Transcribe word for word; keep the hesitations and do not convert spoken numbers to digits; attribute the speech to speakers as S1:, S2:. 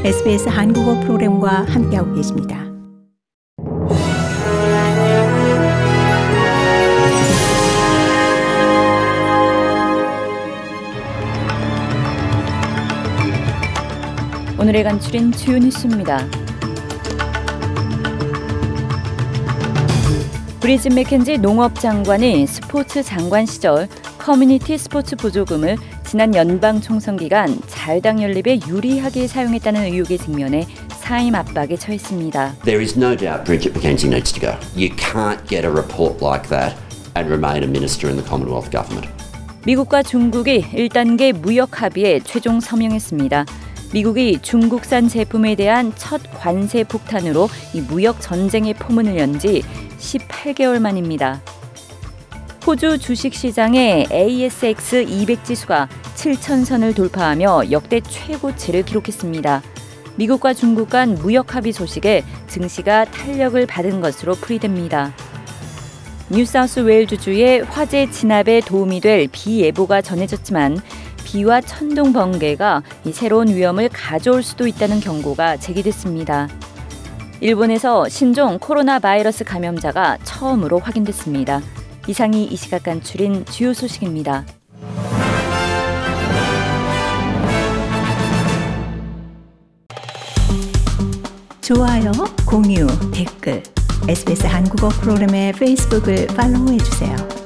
S1: 에스비에스 한국어 프로그램과 함께하고 계십니다.
S2: 오늘의 간추린 주요 뉴스입니다. 브리진 맥켄지 농업장관이 스포츠 장관 시절 커뮤니티 스포츠 보조금을 지난 연방 총선 기간 자유당 연립에 유리하게 사용했다는 의혹에 직면해 사임 압박에 처했습니다.
S3: There is no doubt Bridget McKenzie needs to go. You can't get a report like that and remain a minister in the Commonwealth government.
S2: 미국과 중국이 일 단계 무역 합의에 최종 서명했습니다. 미국이 중국산 제품에 대한 첫 관세 폭탄으로 이 무역 전쟁의 포문을 연 지 십팔 개월 만입니다. 호주 주식시장의 에이에스엑스 이백 지수가 칠천 선을 돌파하며 역대 최고치를 기록했습니다. 미국과 중국 간 무역 합의 소식에 증시가 탄력을 받은 것으로 풀이됩니다. 뉴사우스웨일즈주의 화재 진압에 도움이 될 비 예보가 전해졌지만 비와 천둥 번개가 이 새로운 위험을 가져올 수도 있다는 경고가 제기됐습니다. 일본에서 신종 코로나 바이러스 감염자가 처음으로 확인됐습니다. 이상이 이 시각 간추린 주요 소식입니다.
S1: 좋아요, 공유, 댓글, 에스비에스 한국어 프로그램의 페이스북을 팔로우해주세요.